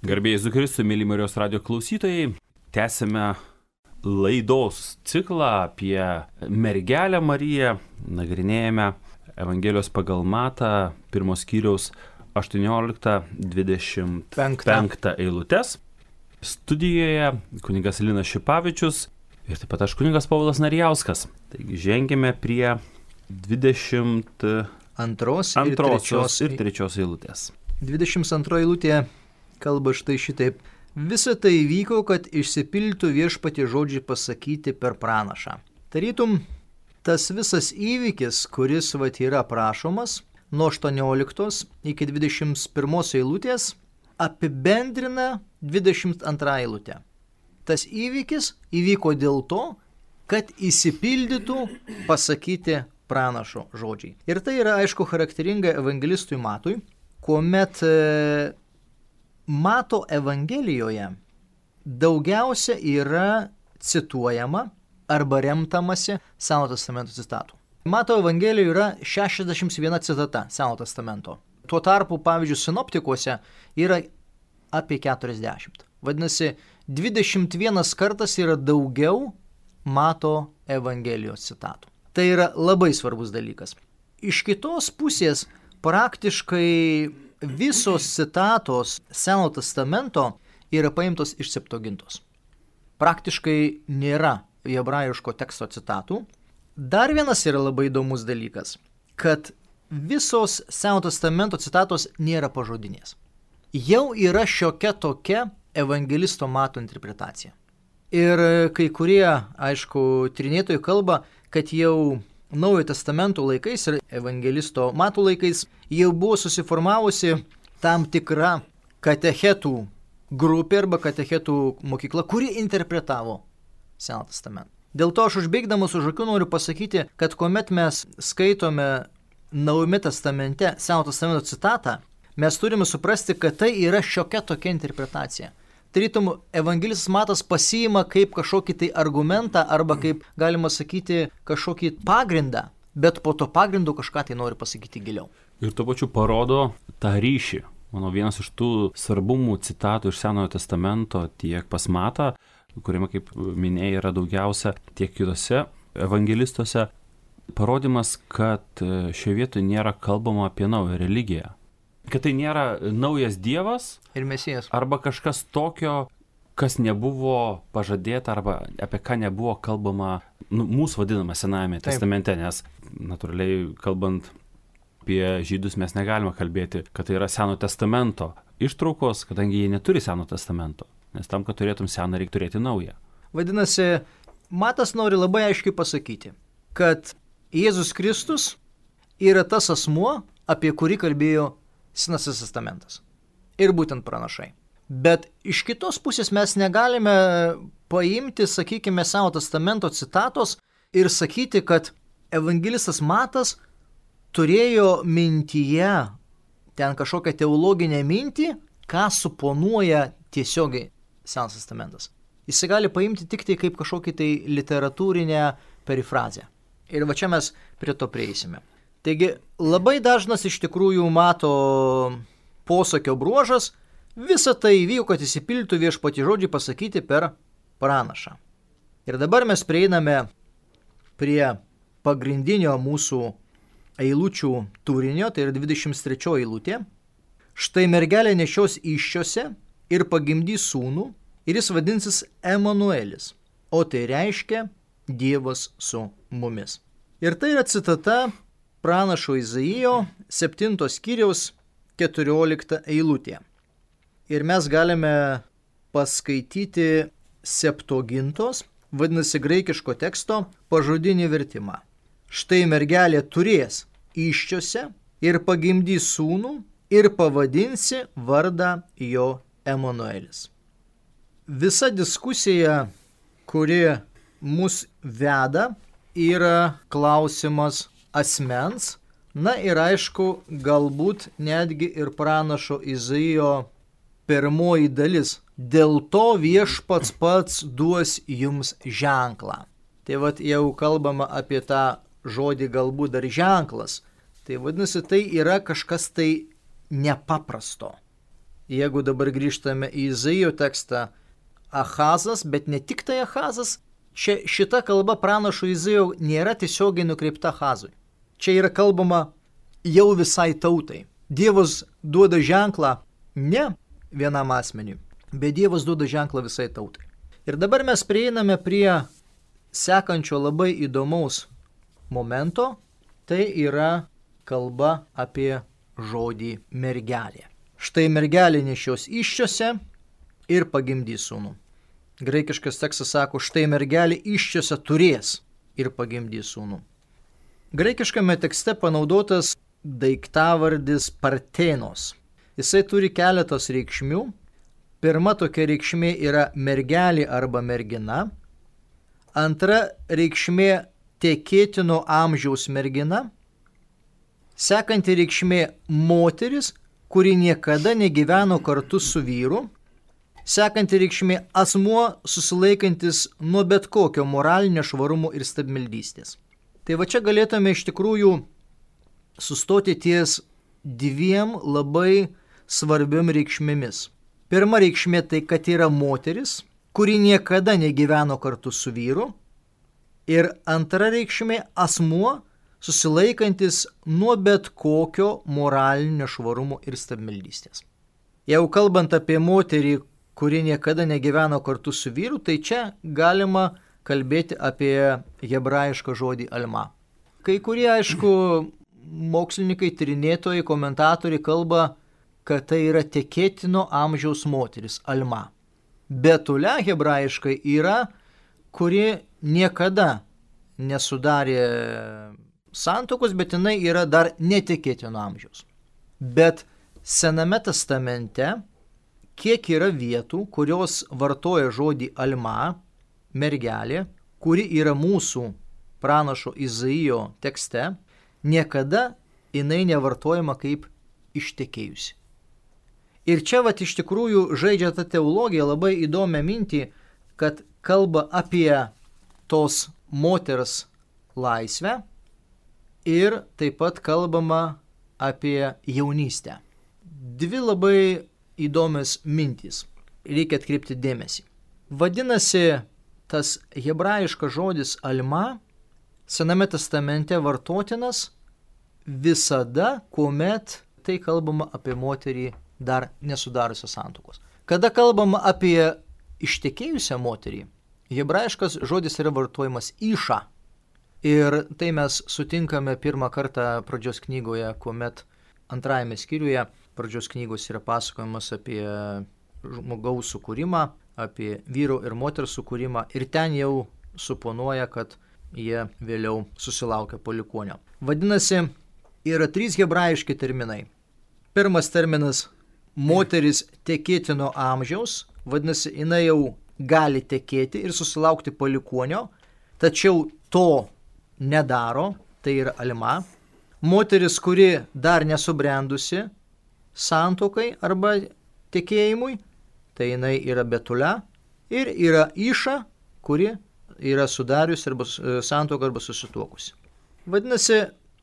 Garbėjai Jėzui Kristui, mėly Marijos radijo klausytojai, tęsime laidos ciklą apie mergelę Mariją, nagrinėjame Evangelijos pagal Matą, 1 skyriaus 18-25 eilutes. Studijoje kunigas Linas Šipavičius ir taip pat aš kunigas Povilas Narijauskas. Taigi žengėme prie 22 ir 3 eilutės. 22 eilutė kalba štai šitaip. Visa tai vyko, kad išsipildytų viešpatie žodžiai pasakyti per pranašą. Tarytum, tas visas įvykis, kuris yra prašomas, nuo 18 iki 21 eilutės, apibendrina 22 eilutę. Tas įvykis įvyko dėl to, kad išsipildytų pasakyti pranašo žodžiai. Ir tai yra, aišku, charakteringa evangelistui Matui, kuomet Mato Evangelijoje daugiausia yra cituojama arba remtamasi Seno testamento citatų. Mato Evangelijoje yra 61 citata Seno testamento. Tuo tarpu, pavyzdžiui, sinoptikuose yra apie 40. Vadinasi, 21 kartas yra daugiau Mato Evangelijos citatų. Tai yra labai svarbus dalykas. Iš kitos pusės praktiškai visos citatos Seno testamento yra paimtos iš Septuagintos. Praktiškai nėra hebrajiško teksto citatų. Dar vienas yra labai įdomus dalykas, kad visos Seno testamento citatos nėra pažodinės. Jau yra šiokia tokia evangelisto Mato interpretacija. Ir kai kurie, aišku, tyrinėtojai kalba, kad jau Naujojo testamento laikais ir evangelisto Mato laikais jau buvo susiformavusi tam tikra katechetų grupė arba katechetų mokykla, kuri interpretavo Seną testamentą. Dėl to aš užbėgdamas už akių noriu pasakyti, kad kuomet mes skaitome Naujame testamente Seno testamento citatą, mes turime suprasti, kad tai yra šiokia tokia interpretacija. Tarytum, evangelistas Matas pasiima kaip kažkokį tai argumentą arba kaip, galima sakyti, kažkokį pagrindą, bet po to pagrindu kažką tai nori pasakyti giliau. Ir tuo pačiu parodo tą ryšį. Mano vienas iš tų svarbumų citatų iš Senojo testamento tiek pas Matą, kuriame, kaip minėjai, yra daugiausia, tiek kitose evangelistuose, parodymas, kad šioje vietoje nėra kalbama apie naują religiją. Kad tai nėra naujas Dievas ir Mesijas. Arba kažkas tokio, kas nebuvo pažadėta arba apie ką nebuvo kalbama mūsų vadinama Senajame testamente, nes natūraliai kalbant apie žydus mes negalime kalbėti, kad tai yra Seno testamento ištraukos, kadangi jie neturi Seno testamento, nes tam, kad turėtum seną, reikia turėti naują. Vadinasi, Matas nori labai aiškiai pasakyti, kad Jėzus Kristus yra tas asmuo, apie kurį kalbėjo Senasis testamentas. Ir būtent pranašai. Bet iš kitos pusės mes negalime paimti, sakykime, Seno testamento citatos ir sakyti, kad evangelistas Matas turėjo mintyje ten kažkokią teologinę mintį, ką suponuoja tiesiogiai Senas testamentas. Jis gali paimti tik tai kaip kažkokį tai literatūrinę perifrazę. Ir va čia mes prie to prieisime. Taigi labai dažnas iš tikrųjų Mato posakio bruožas, visa tai įvyko, kad išsipildytų viešpatie žodžiai pasakyti per pranašą. Ir dabar mes prieiname prie pagrindinio mūsų eilučių turinio, tai yra 23 eilutė. Štai mergelė nešios įsčiose ir pagimdys sūnų, ir jis vadinsis Emanuelis, o tai reiškia Dievas su mumis. Ir tai yra citata pranašo Izaijo 7 skyriaus 14 eilutė. Ir mes galime paskaityti Septuagintos, vadinasi graikiško teksto, pažodinį vertimą. Štai mergelė turės įsčiose ir pagimdys sūnų ir pavadinsi vardą jo Emanuelis. Visa diskusija, kuri mus veda, yra klausimas asmens, na ir aišku, galbūt netgi ir pranašo Izaijo pirmoji dalis. Dėl to viešpats pats duos jums ženklą. Tai vat jau kalbama apie tą žodį galbūt dar ženklas. Tai vadinasi, tai yra kažkas tai nepaprasto. jeigu dabar grįžtame į Izaijo tekstą, Ahazas, bet ne tik tai Ahazas, čia šita kalba pranašo Izaijo nėra tiesiogiai nukreipta Ahazui. Čia yra kalbama jau visai tautai. Dievas duoda ženklą ne vienam asmeniui, bet Dievas duoda ženklą visai tautai. Ir dabar mes prieiname prie sekančio labai įdomaus momento, tai yra kalba apie žodį mergelė. Štai mergelė nešios įsčiose ir pagimdys sūnų. Graikiškas tekstas sako, štai mergelė įsčiose turės ir pagimdys sūnų. Graikiškame tekste panaudotas daiktavardis partenos. Jisai turi keletos reikšmių. Pirma tokia reikšmė yra mergelė arba mergina. Antra reikšmė tekėtino amžiaus mergina. Sekanti reikšmė moteris, kuri niekada negyveno kartu su vyru. Sekanti reikšmė asmuo susilaikantis nuo bet kokio moralinio švarumo ir stabmeldystės. Tai va čia galėtume iš tikrųjų sustoti ties dviem labai svarbiom reikšmėmis. Pirma reikšmė tai, kad yra moteris, kuri niekada negyveno kartu su vyru. Ir antra reikšmė asmuo susilaikantis nuo bet kokio moralinio švarumo ir stabmeldystės. Jeigu kalbant apie moterį, kuri niekada negyveno kartu su vyru, tai čia galima kalbėti apie hebrajišką žodį alma. Kai kurie, aišku, mokslininkai, tyrinėtojai, komentatoriai kalba, kad tai yra tekėtino amžiaus moteris, alma. Betulė hebrajiškai yra, kuri niekada nesudarė santuokos, bet jinai yra dar netekėtino amžiaus. Bet Sename testamente kiek yra vietų, kurios vartoja žodį alma, mergelė, kuri yra mūsų pranašo Izaijo tekste, niekada jinai nevartojama kaip ištekėjusi. Ir čia vat iš tikrųjų žaidžia ta teologija labai įdomią mintį, kad kalba apie tos moters laisvę ir taip pat kalbama apie jaunystę. Dvi labai įdomios mintys. Reikia atkreipti dėmesį. Vadinasi, tas hebrajiškas žodis alma Sename testamente vartotinas visada, kuomet tai kalbama apie moterį dar nesudariusią santuokos. Kada kalbama apie ištekėjusią moterį, hebrajiškas žodis yra vartojamas iša. Ir tai mes sutinkame pirmą kartą pradžios knygoje, kuomet antrajame skyriuje pradžios knygos yra pasakojimas apie žmogaus sukūrimą, apie vyro ir moters sukūrimą. Ir ten jau suponuoja, kad jie vėliau susilaukia palikuonio. Vadinasi, yra trys hebrajiški terminai. Pirmas terminas – moteris tekėtino amžiaus, vadinasi, jinai jau gali tekėti ir susilaukti palikuonio, tačiau to nedaro, tai yra alma. Moteris, kuri dar nesubrendusi santuokai arba tekėjimui, tai jinai yra betulė, ir yra iša, kuri yra sudariusi arba santuoką arba susituokusi. Vadinasi,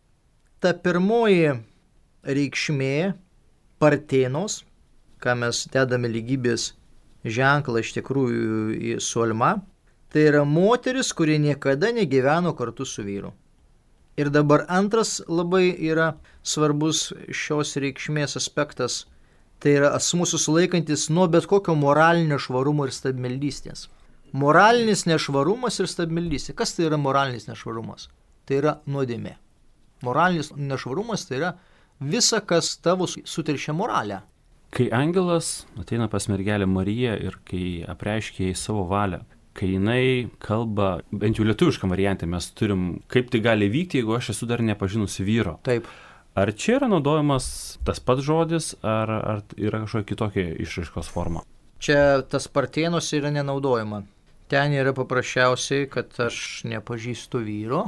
ta pirmoji reikšmė partenos, ką mes dedame lygybės ženklą iš tikrųjų su alma, tai yra moteris, kuri niekada negyveno kartu su vyru. Ir dabar antras labai yra svarbus šios reikšmės aspektas, tai yra asmuo susilaikantis nuo bet kokio moralinio švarumo ir stabmeldystės. Moralinis nešvarumas ir stabmeldystė. Kas tai yra moralinis nešvarumas? Tai yra nuodėmė. Moralinis nešvarumas tai yra visa, kas tavo suteršia moralę. Kai angelas ateina pas mergelę Mariją ir kai apreiškia jai savo valią, kai jinai kalba, bent jau lietuvišką variantą mes turim, kaip tai gali vykti, jeigu aš esu dar nepažinusi vyro. Taip. Ar čia yra naudojamas tas pats žodis, ar yra kažkokia kitokia išraiškos forma? Čia tas partėnos yra nenaudojama. Ten yra paprasčiausiai, kad aš nepažįstu vyro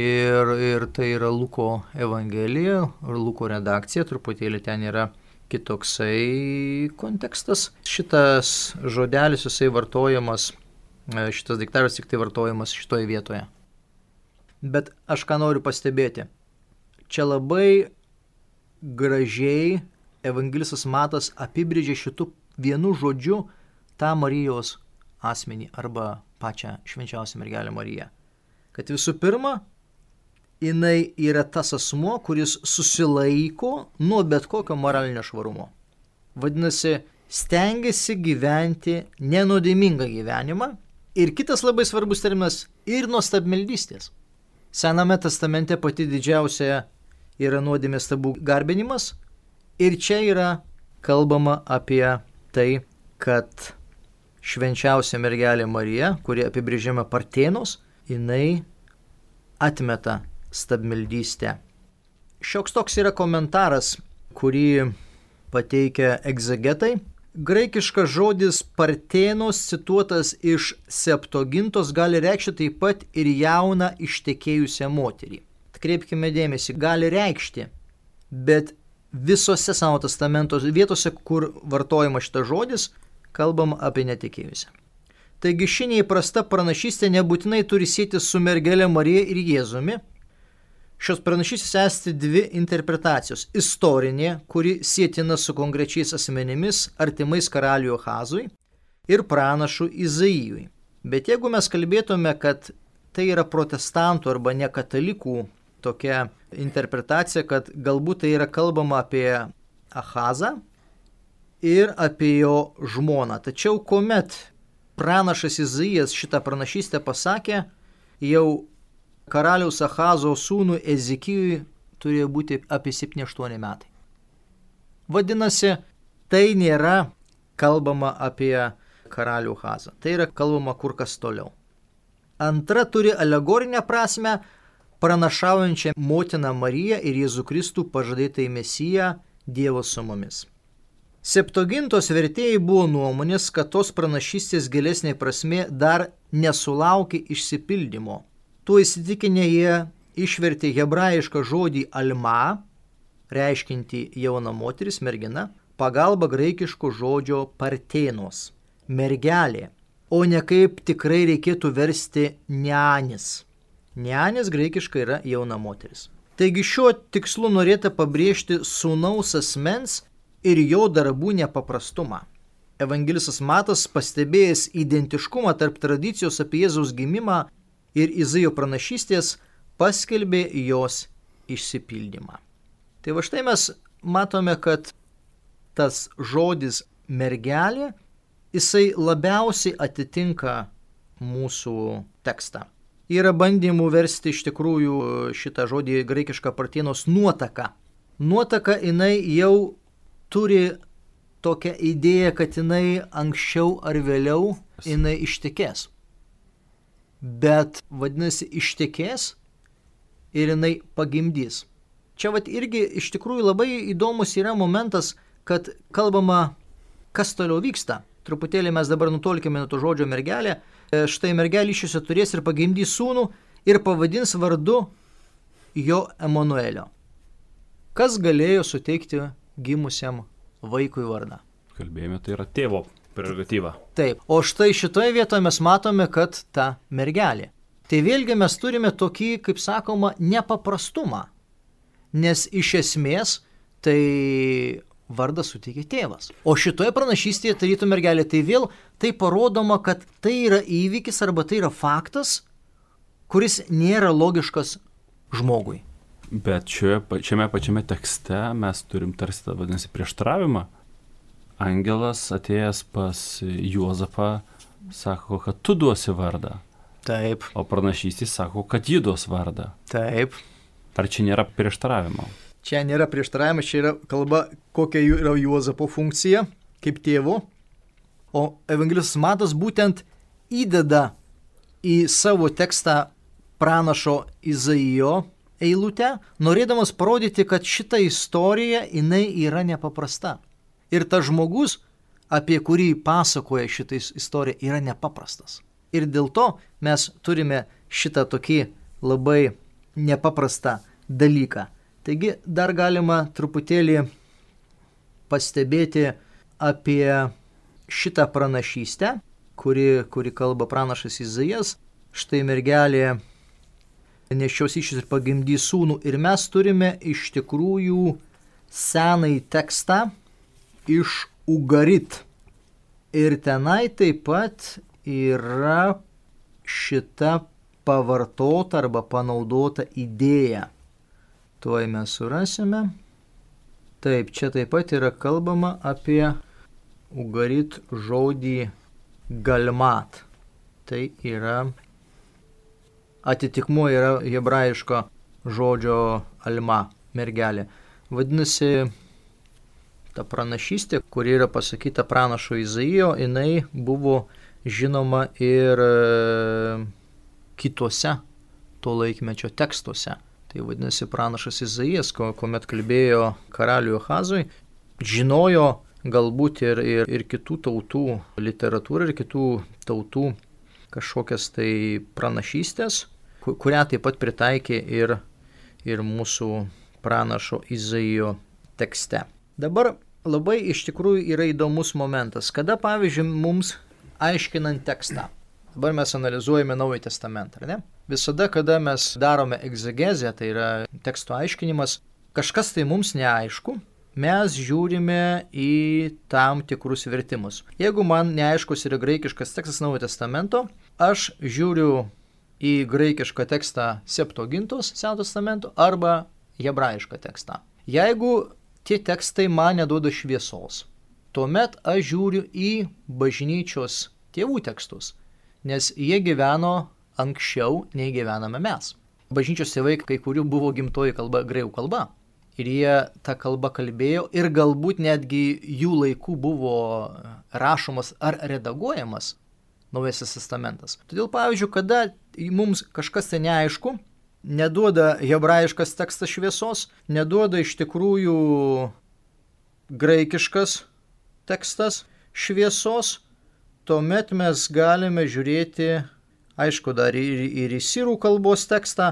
ir tai yra Luko evangelija ir Luko redakcija, truputėlį ten yra kitoksai kontekstas. Šitas žodelis jisai vartojamas, šitas daiktaras tik tai vartojamas šitoje vietoje. Bet aš ką noriu pastebėti, čia labai gražiai evangelistas Matas apibrėžė šitų vienu žodžiu tą Marijos asmenį arba pačią švenčiausią mergelę Mariją. Kad visų pirma, jinai yra tas asmuo, kuris susilaiko nuo bet kokio moralinio švarumo. Vadinasi, stengiasi gyventi nenuodėmingą gyvenimą. Ir kitas labai svarbus terminas – ir nuo stabmeldystės. Sename testamente pati didžiausia yra nuodėmės stabų garbinimas. Ir čia yra kalbama apie tai, kad švenčiausia mergelė Marija, kuri apibrėžiama Partėnos, jinai atmeta stabmeldystę. Šioks toks yra komentaras, kurį pateikia egzegetai. Graikiškas žodis Partėnos cituotas iš Septuagintos gali reikšti taip pat ir jauną ištekėjusią moterį. Atkreipkime dėmesį, gali reikšti, bet visose Senojo testamento vietose, kur vartojama šitas žodis, kalbam apie netekėjusią. Taigi ši neįprasta pranašystė nebūtinai turi sieti su mergelė Marija ir Jėzumi. Šios pranašystės esti dvi interpretacijos. Istorinė, kuri sietina su konkrečiais asmenimis, artimais karaliui Ahazui ir pranašu Izaijui. Bet jeigu mes kalbėtume, kad tai yra protestantų arba nekatalikų tokia interpretacija, kad galbūt tai yra kalbama apie Ahazą ir apie jo žmoną. Tačiau kuomet pranašas Izaijas šitą pranašystę pasakė, jau karaliaus Ahazo sūnų Ezekijui turėjo būti apie 7-8 metai. Vadinasi, tai nėra kalbama apie karalių Ahazą. Tai yra kalbama kur kas toliau. Antra turi alegorinę prasme, pranašaujančią motiną Mariją ir Jėzų Kristų pažadėtąjį Mesiją Dievo su mumis. Septuagintos vertėjai buvo nuomonės, kad tos pranašystės gilesnė prasmė dar nesulaukė išsipildymo. Tuo įsitikinę jie išvertė hebrajišką žodį alma, reiškinti jauna moteris, mergina, pagalba graikiško žodžio partėnos, mergelė, o ne kaip tikrai reikėtų versti neanis. Neanis graikiškai yra jauna moteris. Taigi šiuo tikslu norėta pabrėžti sūnaus asmens ir jo darbų nepaprastumą. Evangelistas Matas, pastebėjęs identiškumą tarp tradicijos apie Jėzaus gimimą ir Izaijo pranašystės, paskelbė jos išsipildymą. Tai va štai mes matome, kad tas žodis mergelė, jisai labiausiai atitinka mūsų tekstą. Yra bandymų versti iš tikrųjų šitą žodį graikišką partėnos nuotaka. Nuotaka jinai jau turi tokią idėją, kad jinai anksčiau ar vėliau jinai ištekės. Bet vadinasi ištekės ir jinai pagimdys. Čia vat irgi iš tikrųjų labai įdomus yra momentas, kad kalbama, kas toliau vyksta. Truputėlį mes dabar nutolkime nuo to žodžio mergelė. Štai mergelė iššiose turės ir pagimdys sūnų ir pavadins vardu jo Emanuelio. Kas galėjo suteikti gimusiam vaikui vardą? Kalbėjome, tai yra tėvo prerogatyva. Taip, o štai šitoje vietoje mes matome, kad ta mergelė. Tai vėlgi mes turime tokį, kaip sakoma, nepaprastumą. Nes iš esmės tai vardą suteikė tėvas. O šitoje pranašystėje tarytų mergelė, tai vėl tai parodoma, kad tai yra įvykis arba tai yra faktas, kuris nėra logiškas žmogui. Bet šiame pačiame tekste mes turim tarsi, vadinasi, prieštaravimą. Angelas atėjęs pas Juozapą sako, kad tu duosi vardą. Taip. O pranašystė sako, kad ji duos vardą. Taip. Ar čia nėra prieštaravimo? Čia nėra prieštaravimas, čia yra kalba, kokia yra Juozapo funkcija kaip tėvo. O evangelistas Matas būtent įdeda į savo tekstą pranašo Izaijo eilutę, norėdamas parodyti, kad šita istorija jinai yra nepaprasta. Ir tas žmogus, apie kurį pasakoja šitą istoriją, yra nepaprastas. Ir dėl to mes turime šitą tokį labai nepaprastą dalyką. Taigi dar galima truputėlį pastebėti apie šitą pranašystę, kuri kalba pranašas Izaijas. Štai mergelė nešios iššys ir pagimdys sūnų. Ir mes turime iš tikrųjų senąjį tekstą iš Ugarit. Ir tenai taip pat yra šita pavartota arba panaudota idėja. Tuoj mes surasime. Taip, čia taip pat yra kalbama apie Ugarit žodį galmat. Tai yra, atitikmuo yra hebrajiško žodžio alma, mergelė. Vadinasi, ta pranašystė, kuri yra pasakyta pranašo Izaijo, jinai buvo žinoma ir kituose to laikmečio tekstuose. Tai vadinasi, pranašas Izaijas, kuomet kalbėjo karaliui Ahazui, žinojo galbūt ir kitų tautų literatūrą, ir kitų tautų kažkokias tai pranašystės, kurią taip pat pritaikė ir mūsų pranašo Izaijo tekste. Dabar labai iš tikrųjų yra įdomus momentas, kada, pavyzdžiui, mums aiškinant tekstą. Dabar mes analizuojame Naująjį testamentą, ar ne? Visada, kada mes darome egzegezę, tai yra teksto aiškinimas, kažkas tai mums neaišku, mes žiūrime į tam tikrus vertimus. Jeigu man neaiškus yra graikiškas tekstas Naujojo testamento, aš žiūriu į graikišką tekstą Septuagintos Senojo testamento arba hebrajišką tekstą. Jeigu tie tekstai man neduoda šviesos, tuomet aš žiūriu į bažnyčios tėvų tekstus, nes jie gyveno anksčiau nei gyvename mes. Bažnyčios tėvai, kai kurių buvo gimtoji kalba graikų kalba. Ir jie tą kalbą kalbėjo ir galbūt netgi jų laikų buvo rašomas ar redaguojamas Naujasis testamentas. Todėl, pavyzdžiui, kada mums kažkas tai neaišku, neduoda hebrajiškas tekstas šviesos, neduoda iš tikrųjų graikiškas tekstas šviesos, tuomet mes galime žiūrėti, aišku, dar ir į sirų kalbos tekstą,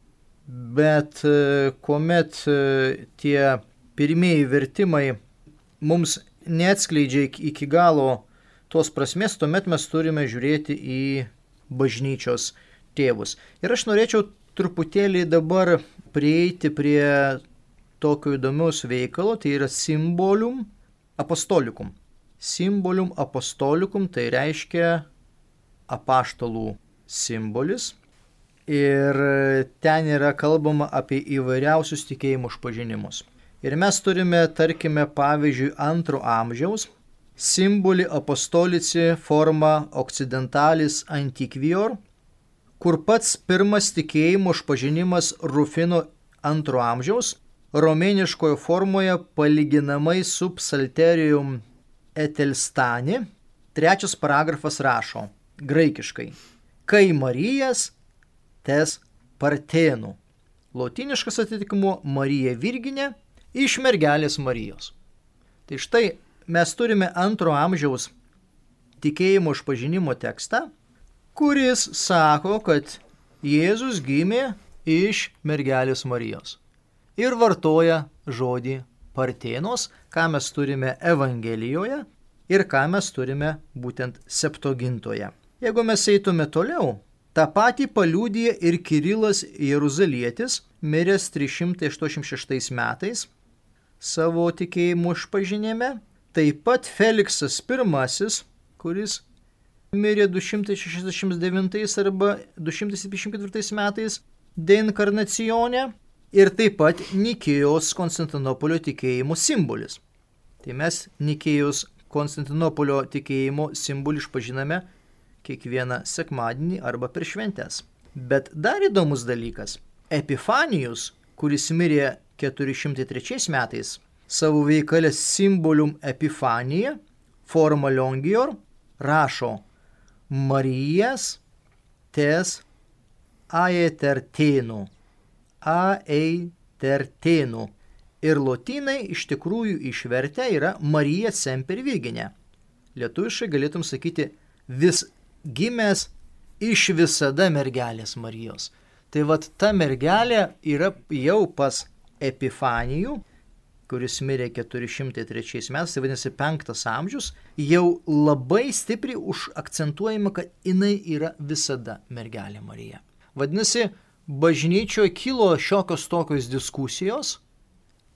bet kuomet tie pirmieji vertimai mums neatskleidžia iki galo tos prasmės, tuomet mes turime žiūrėti į bažnyčios tėvus. Ir aš norėčiau truputėlį dabar prieiti prie tokio įdomiaus veikalo, tai yra simbolium apostolikum. Simbolium apostolikum tai reiškia apaštalų simbolis. Ir ten yra kalbama apie įvairiausius tikėjimų išpažinimus. Ir mes turime, tarkime, pavyzdžiui, 2 amžiaus simbolį apostolici forma occidentalis antiquior, kur pats pirmas tikėjimų išpažinimas Rufino 2 amžiaus, romėniškoje formoje palyginamai su psalterium Etelstani, 3 paragrafas rašo graikiškai: kai Marijas tes partėnų. Lotyniškas atitikmuo Marija Virginė iš mergelės Marijos. Tai štai mes turime 2 amžiaus tikėjimo išpažinimo tekstą, kuris sako, kad Jėzus gimė iš mergelės Marijos. Ir vartoja žodį partėnos, ką mes turime Evangelijoje ir ką mes turime būtent Septuagintoje. Jeigu mes eitume toliau, tą patį paliudija ir Kirilas Jeruzalietis, miręs 386 metais savo tikėjimo išpažinime. Taip pat Feliksas I, kuris mirė 269 arba 274 metais deinkarnacione. Ir taip pat Nikėjos Konstantinopolio tikėjimo simbolis. Tai mes Nikėjos Konstantinopolio tikėjimo simbolį išpažiname kiekvieną sekmadienį arba per šventes. Bet dar įdomus dalykas. Epifanijus, kuris mirė 403 metais, savo veikale Symbolium Epifanija, forma Longior, rašo Marijas tes aetertėnų. Aetertėnų. Ir lotynai iš tikrųjų išvertę yra Marija semper virginė. Lietuviškai galėtum sakyti vis gimęs iš visada mergelės Marijos. Tai vat ta mergelė yra jau pas Epifanijų, kuris mirė 403 metais, tai vadinasi 5 amžius, jau labai stipriai užakcentuojama, kad jinai yra visada mergelė Marija. Vadinasi, bažnyčioje kilo šiokios tokios diskusijos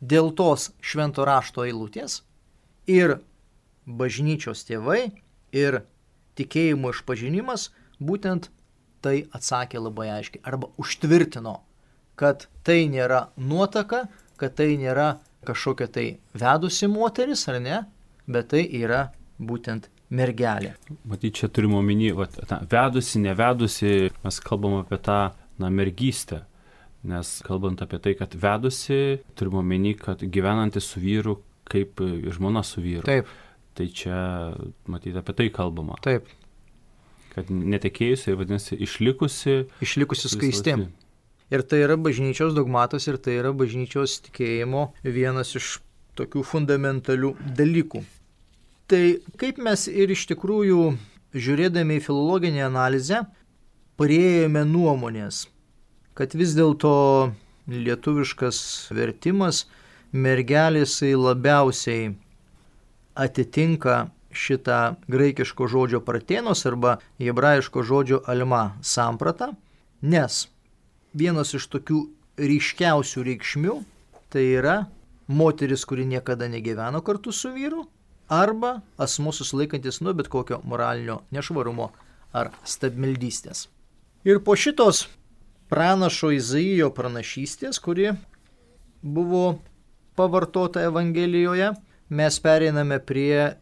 dėl tos švento rašto eilutės ir bažnyčios tėvai ir tikėjimo išpažinimas būtent tai atsakė labai aiškiai arba užtvirtino, kad tai nėra nuotaka, kad tai nėra kažkokia tai vedusi moteris, ar ne, bet tai yra būtent mergelė. Matyt, čia turime omeny, vedusi, nevedusi, mes kalbam apie tą mergystę, nes kalbant apie tai, kad vedusi, turime omeny, kad gyvenantis su vyru kaip žmona su vyru. Taip. Tai čia, matyt, apie tai kalbama. Taip. Kad netekėjusi, vadinasi, išlikusi skaisti. Ir tai yra bažnyčios dogmatas ir tai yra bažnyčios tikėjimo vienas iš tokių fundamentalių dalykų. Tai kaip mes ir iš tikrųjų, žiūrėdami į filologinę analizę, priėjome nuomonės, kad vis dėlto lietuviškas vertimas mergelės labiausiai atitinka šitą graikiško žodžio pratenos arba hebrajiško žodžio alma sampratą, nes vienas iš tokių ryškiausių reikšmių tai yra moteris, kuri niekada negyveno kartu su vyru, arba asmuo susilaikantis nuo bet kokio moralinio nešvarumo ar stabmeldystės. Ir po šitos pranašo Izaijo pranašystės, kuri buvo pavartota Evangelijoje, mes pereiname prie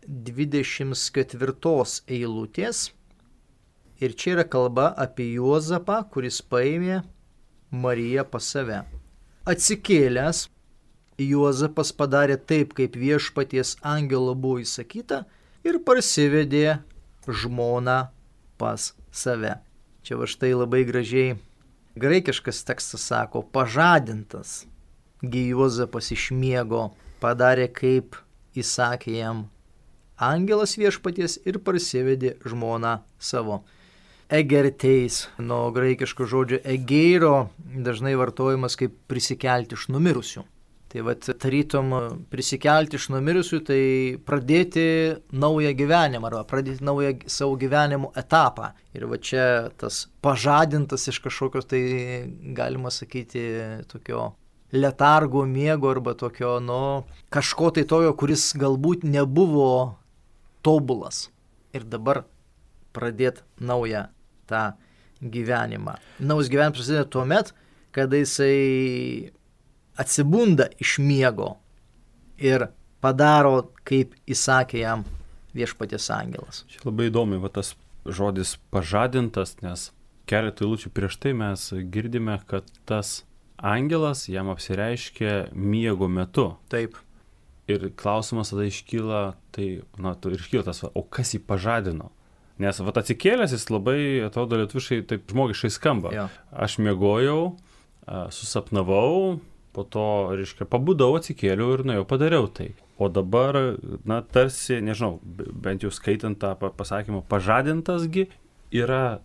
24 eilutės. Ir čia yra kalba apie Juozapą, kuris paėmė Mariją pas save. Atsikėlęs, Juozapas padarė taip, kaip viešpaties angelo buvo įsakyta ir parsivedė žmoną pas save. Čia va štai labai gražiai graikiškas tekstas sako, pažadintas. Gi Juozapas iš miego padarė, kaip įsakė jam angelas viešpaties ir parsivedė žmoną savo. Egerteis, nuo graikiško žodžio egeiro, dažnai vartojamas kaip prisikelti iš numirusių. Tai vat, tarytum prisikelti iš numirusių, tai pradėti naują gyvenimą arba pradėti naują savo gyvenimo etapą. Ir va čia tas pažadintas iš kažkokios, tai galima sakyti, tokio letargo miego arba tokio, kažko tai tokio, kuris galbūt nebuvo tobulas. Ir dabar pradėti naują tą gyvenimą. Naujas gyvenimas prasideda tuo met, kada jisai atsibunda iš miego ir padaro, kaip įsakė jam viešpaties angelas. Čia labai įdomi tas žodis pažadintas, nes keletą eilučių prieš tai mes girdime, kad tas angelas jam apsireiškia miego metu. Taip. Ir klausimas tada iškyla, iškyla tas, o kas jį pažadino? Nes atsikėlęs jis labai, atrodo, lietuviškai taip žmogiškai skamba. Jo. Aš miegojau, susapnavau, po to, pabudau, atsikėliau ir nuėjau, padariau tai. O dabar, tarsi, nežinau, bent jau skaitant tą pasakymą, pažadintasgi yra,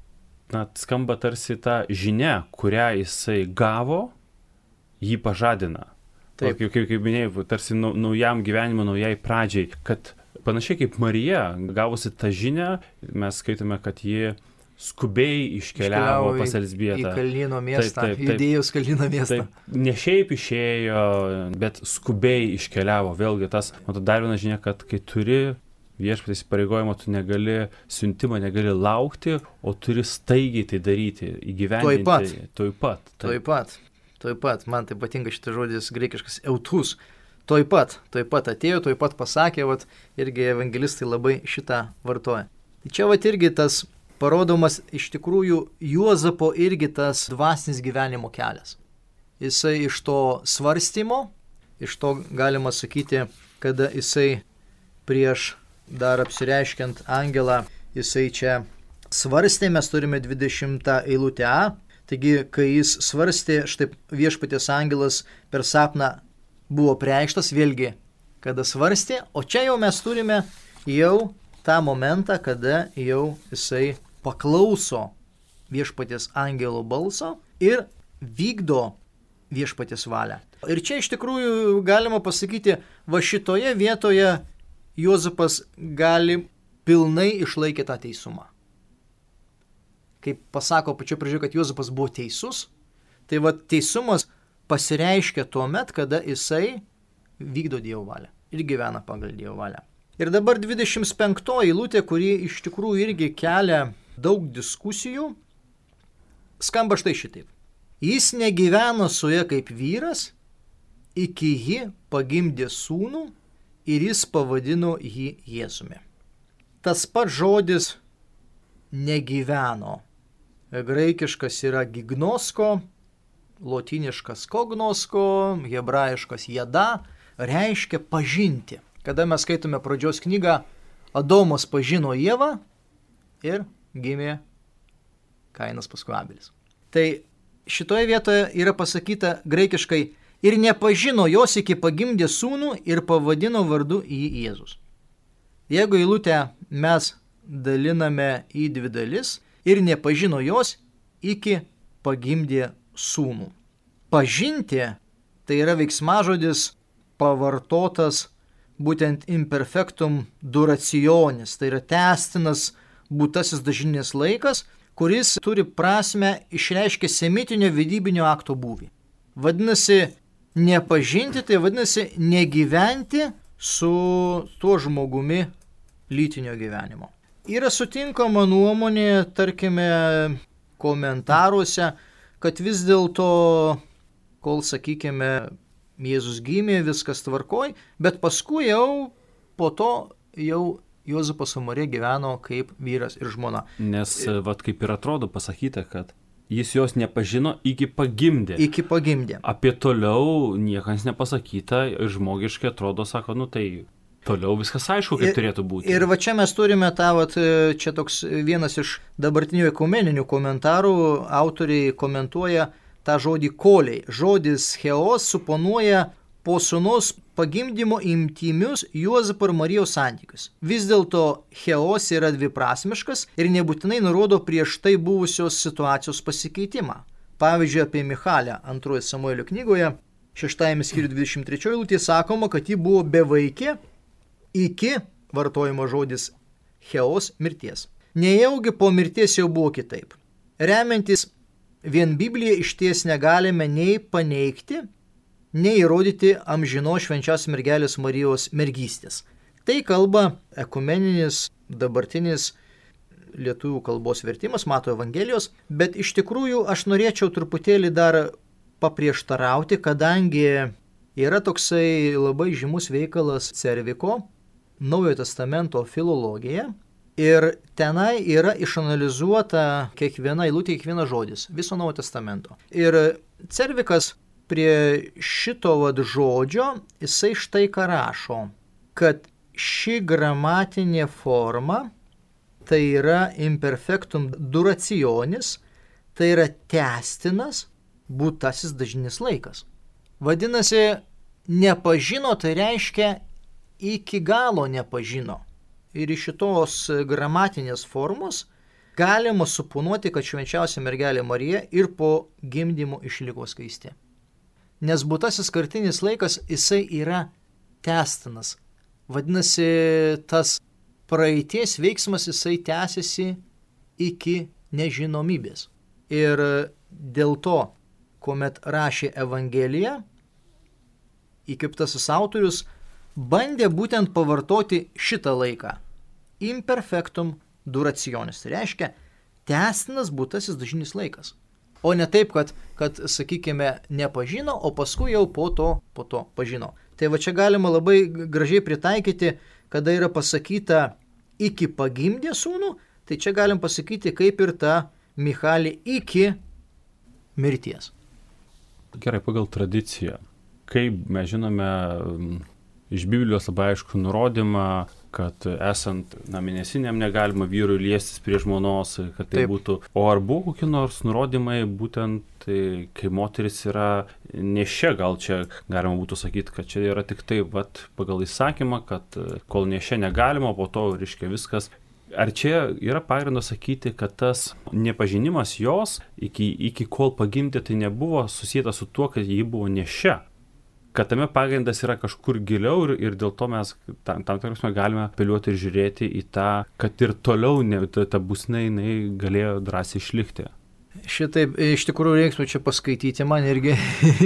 skamba tarsi ta žinia, kurią jisai gavo, jį pažadina. Taip. Kaip minėjau, tarsi naujam gyvenimui, naujai pradžiai, kad panašiai kaip Marija, gavusi tą žinią, mes skaitome, kad ji skubiai iškeliavo pas Elzbietą. Į Kalnyno miestą, Judėjos Kalnyno miestą. Taip, ne šiaip išėjo, bet skubiai iškeliavo. Vėlgi tas, dar viena žinia, kad kai turi viešpaties įpareigojimą, tu negali siuntimą, negali laukti, o turi staigiai tai daryti, įgyvendinti. Tuoj pat. Man tai patinka šitas žodis graikiškas eutus. Tuoj pat atėjo, tuoj pat pasakė, irgi evangelistai labai šitą vartoja. Tai čia irgi tas parodomas iš tikrųjų Juozapo irgi tas dvasinis gyvenimo kelias. Jisai iš to svarstymo, iš to galima sakyti, kada jisai prieš dar apsireiškiant angelą, jisai čia svarstė, mes turime 20 eilutę A, taigi kai jis svarstė, štai viešpaties angelas per sapną buvo preikštas, vėlgi, kada svarstė, o čia jau mes turime jau tą momentą, kada jau jisai paklauso viešpaties angelo balso ir vykdo viešpaties valią. Ir čia iš tikrųjų galima pasakyti, va šitoje vietoje Juozapas gali pilnai išlaikyti tą teisumą. Kaip pasako pačio pradžioje, kad Juozapas buvo teisus, tai va teisumas pasireiškia tuo met, kada jisai vykdo Dievo valią ir gyvena pagal Dievo valią. Ir dabar 25 eilutė, kuri iš tikrųjų irgi kelia daug diskusijų, skamba štai šitaip. Jis negyveno su ja kaip vyras, iki ji pagimdė sūnų ir jis pavadino jį Jėzumi. Tas pats žodis negyveno. Graikiškas yra gignosko, lotyniškas kognosko, hebrajiškas jada, reiškia pažinti. Kada mes skaitome pradžios knygą, Adomas pažino Ievą ir gimė Kainas paskui Abelis. Tai šitoje vietoje yra pasakyta graikiškai ir nepažino jos iki pagimdė sūnų ir pavadino vardu jį Jėzus. Jeigu eilutę mes daliname į dvi dalis ir nepažino jos iki pagimdė sūnų. Pažinti tai yra veiksmažodis pavartotas būtent imperfectum durationis, tai yra tęstinas būtasis dažninis laikas, kuris turi prasme išreiškia semitinio vedybinio akto būvį. Vadinasi, nepažinti, tai vadinasi negyventi su tuo žmogumi lytinio gyvenimo. Yra sutinkama nuomonė, tarkime, komentaruose, kad vis dėlto, kol, sakykime, Jėzus gimė, viskas tvarkoj, bet paskui jau po to jau Juozapas su Marija gyveno kaip vyras ir žmona. Nes, kaip ir atrodo pasakyta, kad jis jos nepažino iki pagimdė. Iki pagimdė. Apie toliau niekas nepasakyta, žmogiškai atrodo, sako, tai toliau viskas aišku, kaip turėtų būti. Ir va čia mes turime tą, čia toks vienas iš dabartinių ekumeninių komentarų, autoriai komentuoja tą žodį koliai. Žodis cheos suponuoja po sūnaus pagimdymo intymius Juozapo ir Marijos santykius. Vis dėlto cheos yra dviprasmiškas ir nebūtinai nurodo prieš tai buvusios situacijos pasikeitimą. Pavyzdžiui, apie Michalę 2 Samuelio knygoje, 6 skyriuje 23 eilutė sakoma, kad ji buvo bevaikė iki, vartojimo žodis cheos, mirties. Nejaugi po mirties jau buvo kitaip. Remiantis vien Bibliją išties negalime nei paneigti, nei įrodyti amžino švenčios mergelės Marijos mergystės. Tai kalba ekumeninis, dabartinis lietuvių kalbos vertimas Mato Evangelijos, bet iš tikrųjų aš norėčiau truputėlį dar paprieštarauti, kadangi yra toksai labai žymus veikalas Cerviko, Naujojo testamento filologija, ir tenai yra išanalizuota kiekviena eilutė, kiekvienas žodis, viso Naujojo testamento. Ir Cervikas prie šito žodžio, jisai štai ką rašo, kad ši gramatinė forma, tai yra imperfectum durationis, tai yra tęstinas būtasis dažninis laikas. Vadinasi, nepažino, tai reiškia iki galo nepažino. Ir iš šitos gramatinės formos galima suponuoti, kad švenčiausia mergelė Marija ir po gimdymo išliko skaisti. Nes būtasis kartinis laikas, jisai yra tęstinas. Vadinasi, tas praeities veiksmas, jisai tęsiasi iki nežinomybės. Ir dėl to, kuomet rašė Evangeliją, įkvėptasis autorius bandė būtent pavartoti šitą laiką. Imperfectum durationis. Tai reiškia, tęstinas būtasis dažninis laikas. O ne taip, kad sakykime, nepažino, o paskui jau po to pažino. Tai va čia galima labai gražiai pritaikyti, kada yra pasakyta iki pagimdė sūnų, tai čia galim pasakyti kaip ir ta Michalė iki mirties. Gerai, pagal tradiciją. Kaip mes žinome iš Biblijos labai aišku nurodymą, kad esant mėnesiniam negalima vyrui liestis prie žmonos, kad tai būtų. O ar buvo kokie nors nurodymai būtent, kai moteris yra nešia, gal čia galima būtų sakyti, kad čia yra tik tai pagal įsakymą, kad kol nešia negalima, po to reiškia viskas. Ar čia yra pagrindo sakyti, kad tas nepažinimas jos iki kol pagimdė, tai nebuvo susijęta su tuo, kad ji buvo nešia? Kad tame pagrindas yra kažkur giliau ir dėl to mes tam tikrasme galime apeliuoti ir žiūrėti į tą, kad ir toliau ta būsna jinai galėjo drąsiai išlikti. Šitaip, iš tikrųjų reiktų čia paskaityti man irgi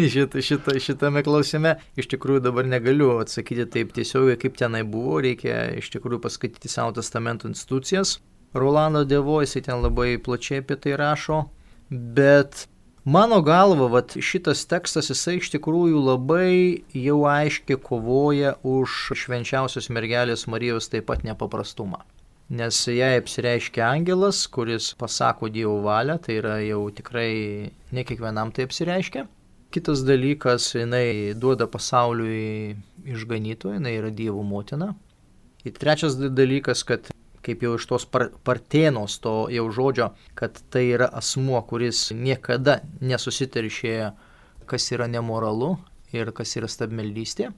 šitame klausime. Iš tikrųjų dabar negaliu atsakyti taip tiesiogiai, kaip tenai buvo. Reikia iš tikrųjų paskaityti Senojo testamento institucijas. Rolando Devo, jisai ten labai plačiai apie tai rašo. Bet mano galva, šitas tekstas, jisai iš tikrųjų labai jau aiškiai kovoja už švenčiausios mergelės Marijos taip pat nepaprastumą. Nes jai apsireiškia angelas, kuris pasako Dievo valią, tai yra jau tikrai ne kiekvienam tai apsireiškia. Kitas dalykas, jinai duoda pasauliui išganytoją, jinai yra Dievo motina. Ir trečias dalykas, kad kaip jau iš tos partėnos to jau žodžio, kad tai yra asmuo, kuris niekada nesusiteršė, kas yra nemoralu ir kas yra stabmeldystė.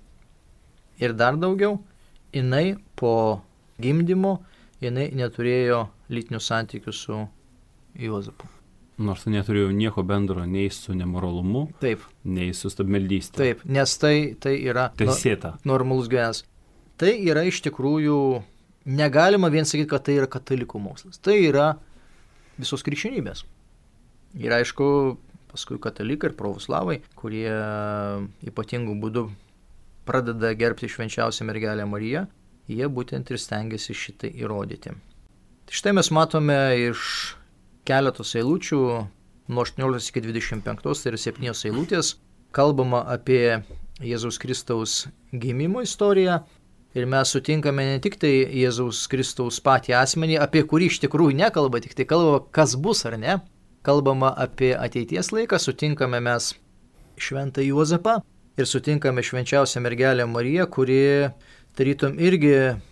Ir dar daugiau, jinai po gimdymo jinai neturėjo lytinių santykių su Juozapu. Nors tai neturėjo nieko bendro nei su nemoralumu, Taip. nei su stabmeldystė. Taip, nes tai yra Teisėta. Normalus gyvenimas. Tai yra iš tikrųjų, negalima vien sakyti, kad tai yra katalikų mokslas. Tai yra visos krikščionybės. Ir aišku, paskui katalikai ir pravoslavai, kurie ypatingų būdų pradeda gerbti švenčiausią mergelę Mariją, jie būtent ir stengiasi šitai įrodyti. Štai mes matome iš keletos eilučių, nuo 18 iki 25, tai yra 7 eilutės, kalbama apie Jėzaus Kristaus gimimo istoriją. Ir mes sutinkame ne tik tai Jėzaus Kristaus patį asmenį, apie kurį iš tikrųjų nekalba, tik tai kalbama, kas bus ar ne. Kalbama apie ateities laiką, sutinkame mes šventą Juozapą ir sutinkame švenčiausią mergelę Mariją, kuri tarytum irgi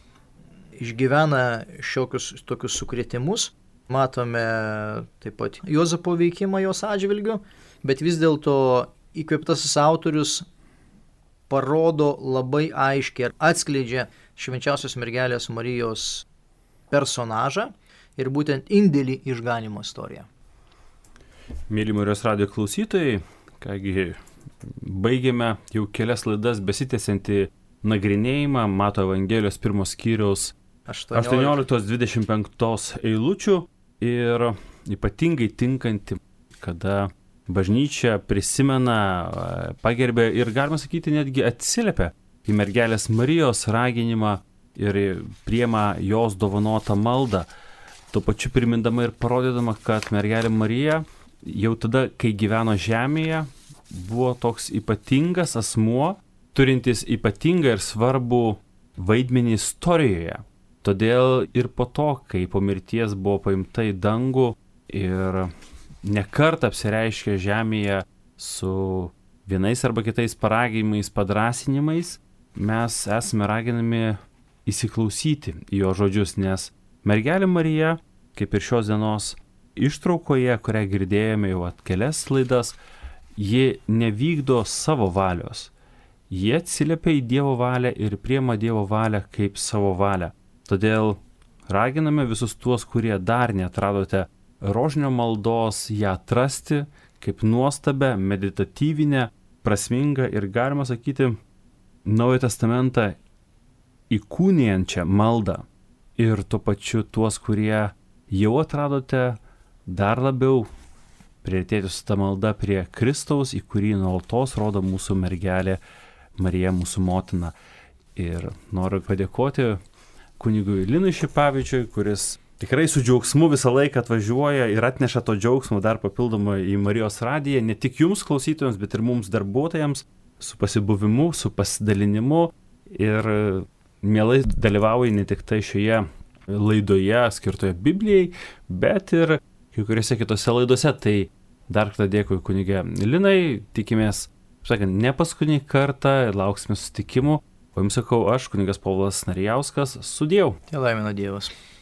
išgyvena šiokius tokius sukrėtimus. Matome taip pat Juozapo veikimą jos atžvilgiu, bet vis dėlto įkvėptasis autorius parodo labai aiškiai ir atskleidžia švenčiausios mergelės Marijos personažą ir būtent indėlį į išganymo istoriją. Mėly Marijos radijo klausytojai, kągi, baigėme jau kelias laidas besitęsiantį nagrinėjimą Mato Evangelijos 1 skyriaus 18-25 eilučių ir ypatingai tinkanti, kada bažnyčia prisimena, pagerbė ir galima sakyti netgi atsiliepia į mergelės Marijos raginimą ir priima jos dovanotą maldą, tuo pačiu primindama ir parodydama, kad mergelė Marija jau tada, kai gyveno žemėje, buvo toks ypatingas asmuo, turintis ypatingą ir svarbų vaidmenį istorijoje. Todėl ir po to, kai po mirties buvo paimta į dangų ir nekartą apsireiškė žemėje su vienais arba kitais paraginimais, padrasinimais, mes esame raginami įsiklausyti į jo žodžius, nes mergelė Marija, kaip ir šios dienos ištraukoje, kurią girdėjome jau kelias laidas, ji nevykdo savo valios. Jie atsiliepia į Dievo valią ir priima Dievo valią kaip savo valią. Todėl raginame visus tuos, kurie dar neatradote rožinio maldos, ją atrasti kaip nuostabę, meditatyvinę, prasmingą ir galima sakyti Naują testamentą įkūnijančią maldą. Ir tuo pačiu tuos, kurie jau atradote, dar labiau priartėti su ta malda prie Kristaus, į kurį nuolatos rodo mūsų mergelė Marija, mūsų motina. Ir noriu padėkoti kunigui Linui Šipavičiui, kuris tikrai su džiaugsmu visą laiką atvažiuoja ir atneša to džiaugsmo dar papildomai į Marijos radiją, ne tik jums klausytojams, bet ir mums darbuotojams, su pasibuvimu, su pasidalinimu ir mielai dalyvauja ne tik tai šioje laidoje skirtoje Biblijai, bet ir kai kuriuose kitose laidose. Tai dar kartą dėkui kunigė Linai, tikimės, sakant, ne paskutinį kartą ir lauksime susitikimų. O jums sakau aš, kunigas Povilas Narijauskas, sudieu. Te laimina Dievas.